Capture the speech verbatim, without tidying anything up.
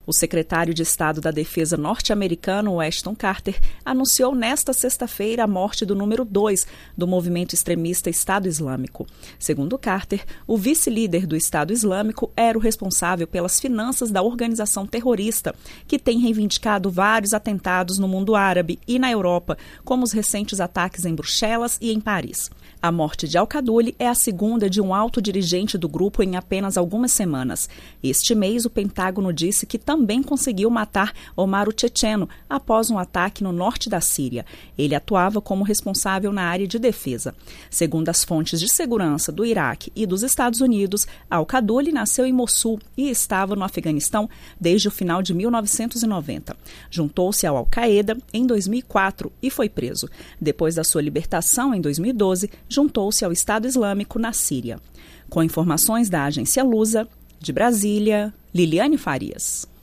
O secretário de Estado da Defesa norte-americano, Ashton Carter, anunciou nesta sexta-feira a morte do número dois do movimento extremista Estado Islâmico. Segundo Carter, o vice-líder do Estado Islâmico era o responsável pelas finanças da organização terrorista, que tem reivindicado vários atentados no mundo árabe e na Europa, como os recentes ataques em Bruxelas e em Paris. A morte de Al-Kaddouli é a segunda de um alto dirigente do grupo em apenas algumas semanas. Este mês, o Pentágono disse que também conseguiu matar Omar o-Checheno após um ataque no norte da Síria. Ele atuava como responsável na área de defesa. Segundo as fontes de segurança do Iraque e dos Estados Unidos, Al-Kaddouli nasceu em Mossul e estava no Afeganistão desde o final de mil novecentos e noventa. Juntou-se ao Al-Qaeda em dois mil e quatro e foi preso. Depois da sua libertação, em dois mil e doze, juntou-se ao Estado Islâmico na Síria. Com informações da agência Lusa, de Brasília, Liliane Farias.